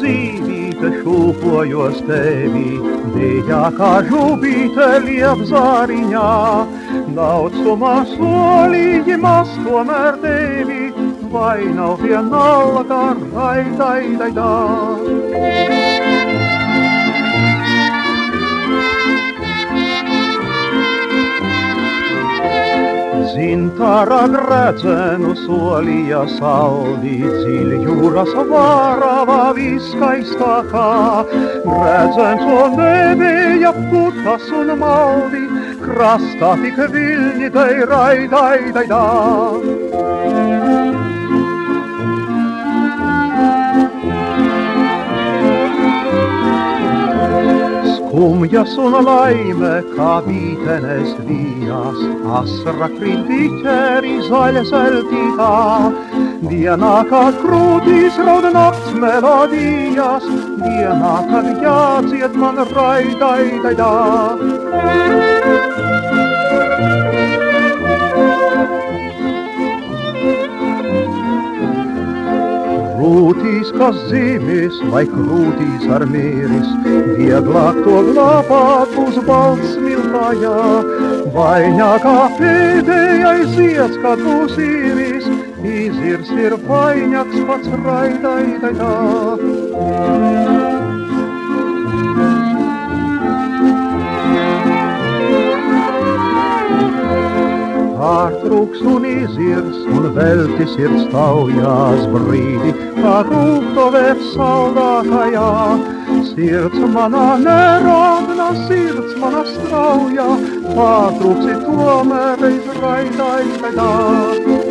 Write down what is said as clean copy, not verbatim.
dzīvīte šūpojos tevi, bija kā žubīte liepzāriņā. Daudzumā solījumās tomēr tevi, vai nav vienalga raidaidā. Zintara gredzenu solīja sauli, dziļ jūras vārava viskaistākā. Gredzens un nebija putas un maldi, krastā tik viļņi tai raidaidā. Skumjas un laime, kā vītenes vijas, asra kritiķeri zaļa zeltītā. Dienā, kad krūtīs raud nakts melodijas, dienā, kad jādzied man raidaidā. Krūtīs, kas zīmis, vai krūtīs ar mīris, vieglāk to glābāt uz balts smiltājā. Vaiņā kā pēdējais zieds, kad būs īris, izirs ir vaiņaks pats raidaidā. Pārtrūks un izirs, un veltis ir staujās brīdi, kā rūkto vērs saldākajā. Sirds manā nerādna, sirds manā straujā, pārtrūks ir tomēr reiz raidaidā.